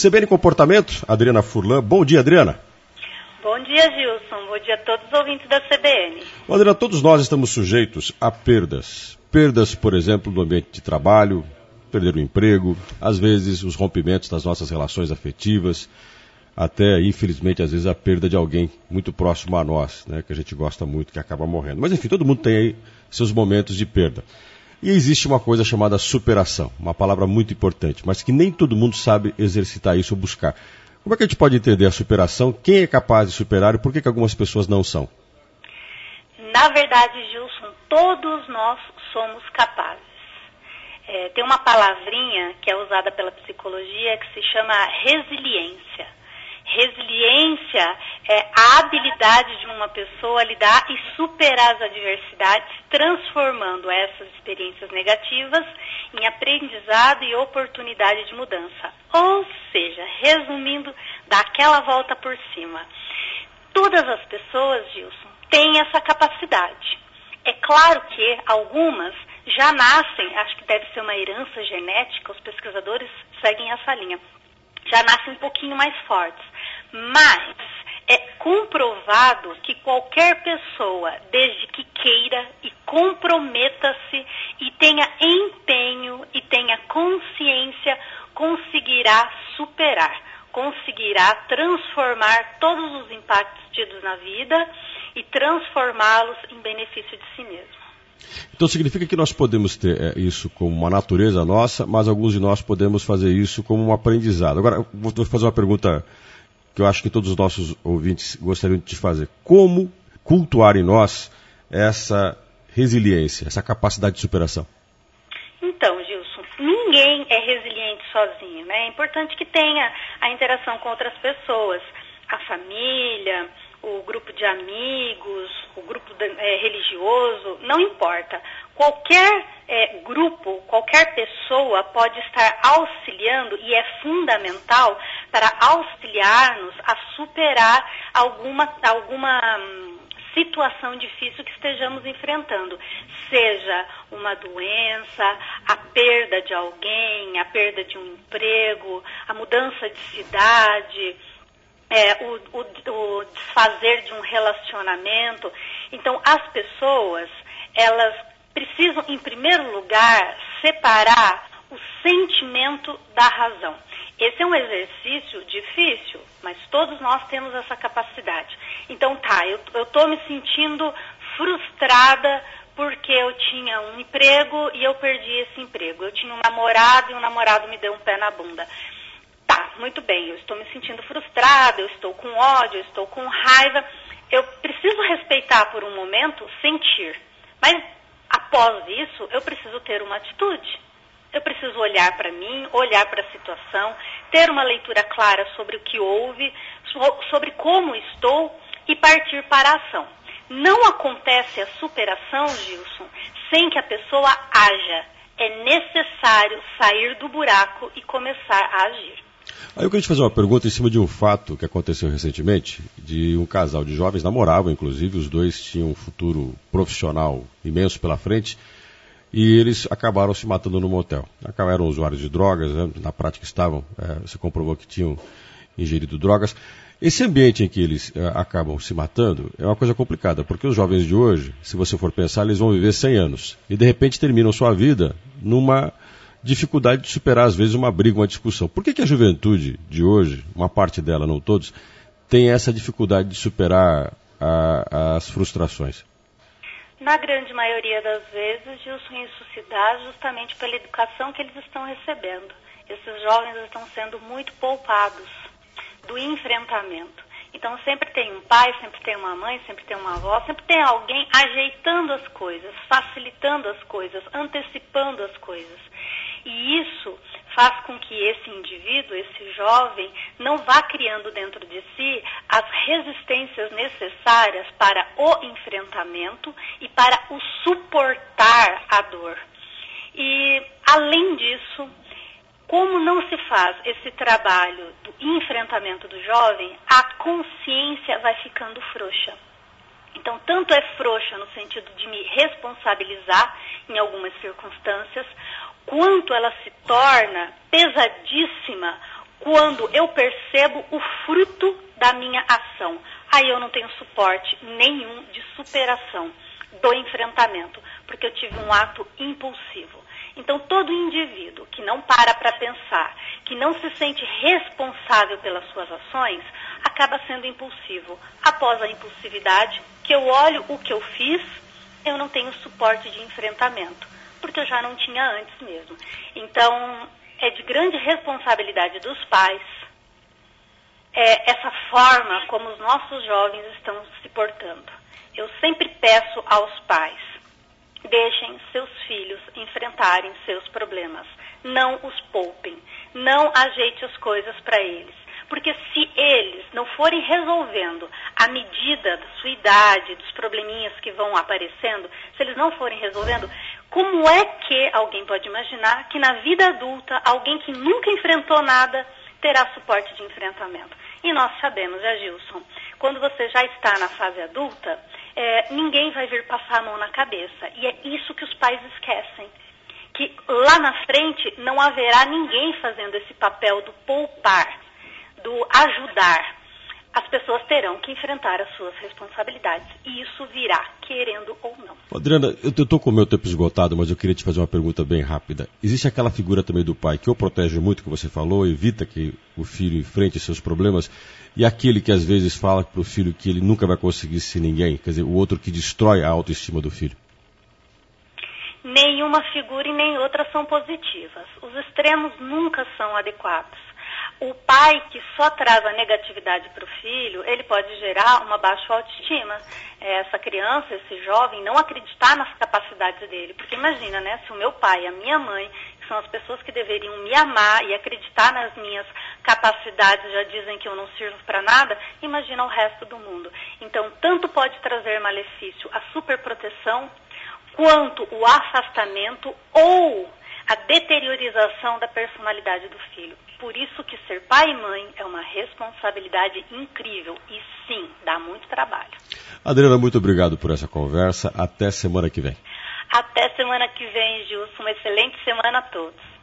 CBN Comportamento, Adriana Furlan. Bom dia, Adriana. Bom dia, Gilson. Bom dia a todos os ouvintes da CBN. Bom, Adriana, todos nós estamos sujeitos a perdas. Perdas, por exemplo, no ambiente de trabalho, perder o emprego, às vezes os rompimentos das nossas relações afetivas, até, infelizmente, às vezes a perda de alguém muito próximo a nós, né, que a gente gosta muito, que acaba morrendo. Mas, enfim, todo mundo tem aí seus momentos de perda. E existe uma coisa chamada superação, uma palavra muito importante, mas que nem todo mundo sabe exercitar isso ou buscar. Como é que a gente pode entender a superação? Quem é capaz de superar e por que algumas pessoas não são? Na verdade, Gilson, todos nós somos capazes. Tem uma palavrinha que é usada pela psicologia que se chama resiliência. Resiliência é a habilidade de uma pessoa lidar e superar as adversidades, transformando essas experiências negativas em aprendizado e oportunidade de mudança. Ou seja, resumindo, dar aquela volta por cima. Todas as pessoas, Gilson, têm essa capacidade. É claro que algumas já nascem, acho que deve ser uma herança genética, os pesquisadores seguem essa linha, já nascem um pouquinho mais fortes. Mas é comprovado que qualquer pessoa, desde que queira e comprometa-se e tenha empenho e tenha consciência, conseguirá superar, conseguirá transformar todos os impactos tidos na vida e transformá-los em benefício de si mesmo. Então significa que nós podemos ter isso como uma natureza nossa, mas alguns de nós podemos fazer isso como um aprendizado. Agora, vou fazer uma pergunta que eu acho que todos os nossos ouvintes gostariam de te fazer. Como cultuar em nós essa resiliência, essa capacidade de superação? Então, Gilson, ninguém é resiliente sozinho, né? É importante que tenha a interação com outras pessoas, a família, o grupo de amigos, o grupo religioso, não importa. Qualquer grupo, qualquer pessoa pode estar auxiliando e é fundamental para auxiliar-nos a superar alguma situação difícil que estejamos enfrentando, seja uma doença, a perda de alguém, a perda de um emprego, a mudança de cidade, o desfazer de um relacionamento. Então, as pessoas, elas precisam, em primeiro lugar, separar o sentimento da razão. Esse é um exercício difícil, mas todos nós temos essa capacidade. Então, eu estou me sentindo frustrada porque eu tinha um emprego e eu perdi esse emprego. Eu tinha um namorado e o namorado me deu um pé na bunda. Muito bem, eu estou me sentindo frustrada, eu estou com ódio, eu estou com raiva. Eu preciso respeitar por um momento, sentir. Mas, após isso, eu preciso ter uma atitude. Eu preciso olhar para mim, olhar para a situação, ter uma leitura clara sobre o que houve, sobre como estou e partir para a ação. Não acontece a superação, Gilson, sem que a pessoa haja. É necessário sair do buraco e começar a agir. Aí eu queria te fazer uma pergunta em cima de um fato que aconteceu recentemente, de um casal de jovens, namoravam inclusive, os dois tinham um futuro profissional imenso pela frente, e eles acabaram se matando no motel. Eram usuários de drogas, né? Na prática se comprovou que tinham ingerido drogas. Esse ambiente em que eles acabam se matando é uma coisa complicada, porque os jovens de hoje, se você for pensar, eles vão viver 100 anos, e de repente terminam sua vida numa dificuldade de superar, às vezes, uma briga, uma discussão. Por que a juventude de hoje, uma parte dela, não todos, tem essa dificuldade de superar as frustrações? Na grande maioria das vezes, Gilson, isso se dá justamente pela educação que eles estão recebendo. Esses jovens estão sendo muito poupados do enfrentamento. Então sempre tem um pai, sempre tem uma mãe, sempre tem uma avó, sempre tem alguém ajeitando as coisas, facilitando as coisas, antecipando as coisas. E isso faz com que esse indivíduo, esse jovem, não vá criando dentro de si as resistências necessárias para o enfrentamento e para o suportar a dor. E, além disso, como não se faz esse trabalho do enfrentamento do jovem, a consciência vai ficando frouxa. Então, tanto é frouxa no sentido de me responsabilizar em algumas circunstâncias, quanto ela se torna pesadíssima quando eu percebo o fruto da minha ação. Aí eu não tenho suporte nenhum de superação do enfrentamento, porque eu tive um ato impulsivo. Então, todo indivíduo que não para pensar, que não se sente responsável pelas suas ações, acaba sendo impulsivo. Após a impulsividade, que eu olho o que eu fiz, eu não tenho suporte de enfrentamento, porque eu já não tinha antes mesmo. Então, é de grande responsabilidade dos pais essa forma como os nossos jovens estão se portando. Eu sempre peço aos pais, deixem seus filhos enfrentarem seus problemas. Não os poupem. Não ajeite as coisas para eles. Porque se eles não forem resolvendo à medida da sua idade, dos probleminhas que vão aparecendo, se eles não forem resolvendo, como é que alguém pode imaginar que na vida adulta, alguém que nunca enfrentou nada terá suporte de enfrentamento? E nós sabemos, Gilson, quando você já está na fase adulta, ninguém vai vir passar a mão na cabeça. E é isso que os pais esquecem. Que lá na frente não haverá ninguém fazendo esse papel do poupar, do ajudar. As pessoas terão que enfrentar as suas responsabilidades. E isso virá, querendo ou não. Adriana, eu estou com o meu tempo esgotado, mas eu queria te fazer uma pergunta bem rápida. Existe aquela figura também do pai que ou protege muito, que você falou, evita que o filho enfrente seus problemas, e aquele que às vezes fala para o filho que ele nunca vai conseguir ser ninguém, quer dizer, o outro que destrói a autoestima do filho? Nenhuma figura e nem outra são positivas. Os extremos nunca são adequados. O pai que só traz a negatividade para o filho, ele pode gerar uma baixa autoestima. Essa criança, esse jovem, não acreditar nas capacidades dele. Porque imagina, né, se o meu pai e a minha mãe, que são as pessoas que deveriam me amar e acreditar nas minhas capacidades, já dizem que eu não sirvo para nada, imagina o resto do mundo. Então, tanto pode trazer malefício a superproteção, quanto o afastamento ou a deteriorização da personalidade do filho. Por isso que ser pai e mãe é uma responsabilidade incrível e sim, dá muito trabalho. Adriana, muito obrigado por essa conversa. Até semana que vem. Até semana que vem, Gilson. Uma excelente semana a todos.